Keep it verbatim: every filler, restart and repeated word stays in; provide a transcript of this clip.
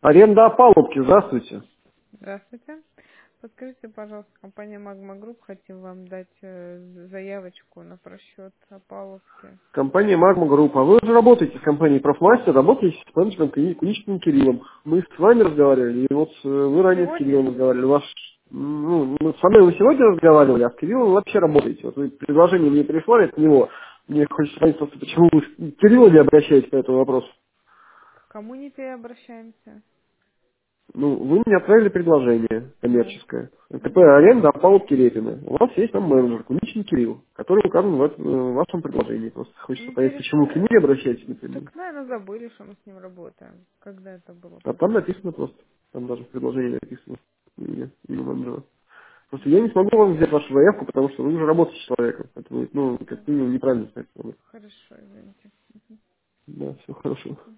Аренда опалубки, здравствуйте. Здравствуйте. Подскажите, пожалуйста, компания Magma Group, хотим вам дать э, заявочку на просчет опалубки. Компания Magma Group. А вы уже работаете с компанией Профмастер, работаете с менеджером Куни- Куничным Кириллом. Мы с вами разговаривали, и вот э, вы ранее с Сегодня? Кириллом разговаривали. Ваш, ну, мы с вами вы сегодня разговаривали, а с Кириллом вы вообще работаете. Вот вы предложение мне прислали от него. Мне хочется понять просто, почему вы к Кириллу не обращаетесь по этому вопросу. К кому не переобращаемся? Ну, вы мне отправили предложение Ну. коммерческое. ТП Угу. аренда опалубки Репина. У вас есть там менеджер, Куничный Кирилл, который указан в, это- в вашем предложении. Просто хочется понять, почему к нему не Интересует. обращаетесь, например. Так, наверное, забыли, что мы с ним работаем. Когда это было А там последний? написано просто. Там даже в предложении написано имя, имя менеджера. Просто я не смогу вам взять вашу заявку, потому что вы уже работаете с человеком. Это будет, ну, как минимум, неправильно ставить. Хорошо, извините. Да, все хорошо.